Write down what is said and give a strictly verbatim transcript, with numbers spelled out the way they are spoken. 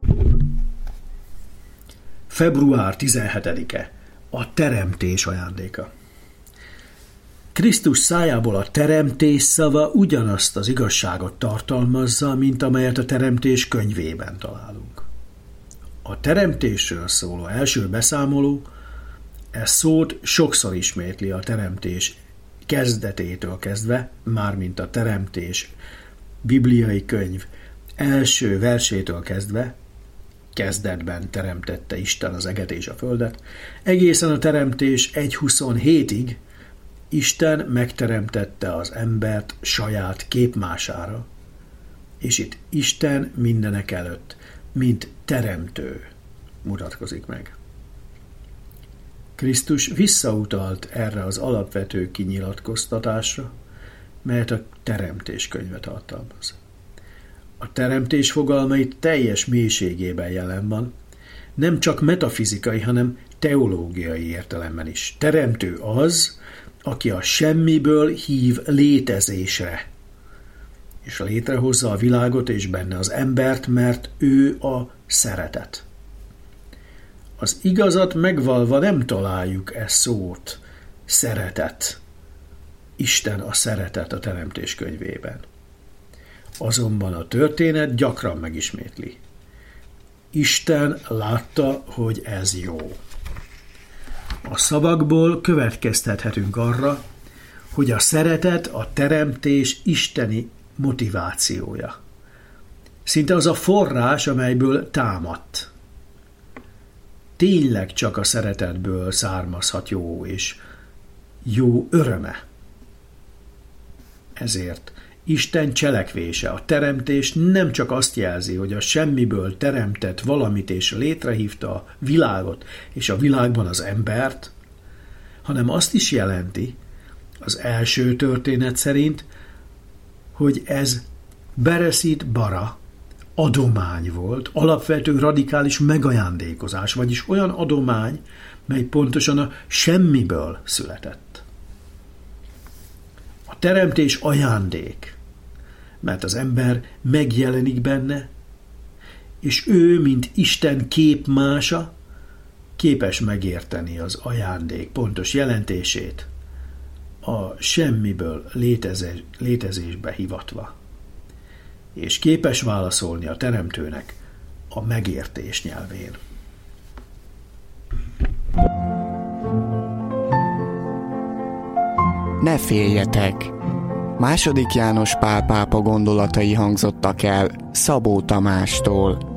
február tizenhetedike. A teremtés ajándéka. Krisztus szájából a teremtés szava ugyanazt az igazságot tartalmazza, mint amelyet a teremtés könyvében találunk. A teremtésről szóló első beszámoló e szót sokszor ismétli a teremtés kezdetétől kezdve, mármint a teremtés bibliai könyv első versétől kezdve, kezdetben teremtette Isten az eget és a földet, egészen a teremtés egy huszonhétig Isten megteremtette az embert saját képmására, és itt Isten mindenek előtt, mint teremtő mutatkozik meg. Krisztus visszautalt erre az alapvető kinyilatkoztatásra, melyet a teremtés könyve tartalmaz. A teremtés fogalmait teljes mélységében jelen van, nem csak metafizikai, hanem teológiai értelemben is. Teremtő az, aki a semmiből hív létezésre, és létrehozza a világot és benne az embert, mert ő a szeretet. Az igazat megvalva nem találjuk e szót, szeretet, Isten a szeretet a teremtés könyvében. Azonban a történet gyakran megismétli. Isten látta, hogy ez jó. A szavakból következtethetünk arra, hogy a szeretet a teremtés isteni motivációja. Szinte az a forrás, amelyből támadt. Tényleg csak a szeretetből származhat jó és jó öröme. Ezért Isten cselekvése, a teremtés nem csak azt jelzi, hogy a semmiből teremtett valamit és létrehívta a világot és a világban az embert, hanem azt is jelenti, az első történet szerint, hogy ez bereszít bara, adomány volt, alapvető radikális megajándékozás, vagyis olyan adomány, mely pontosan a semmiből született. A teremtés ajándék, mert az ember megjelenik benne, és ő, mint Isten képmása, képes megérteni az ajándék pontos jelentését, a semmiből létezés, létezésbe hivatva, és képes válaszolni a teremtőnek a megértés nyelvén. Ne féljetek! Második János Pál pápa gondolatai hangzottak el Szabó Tamástól.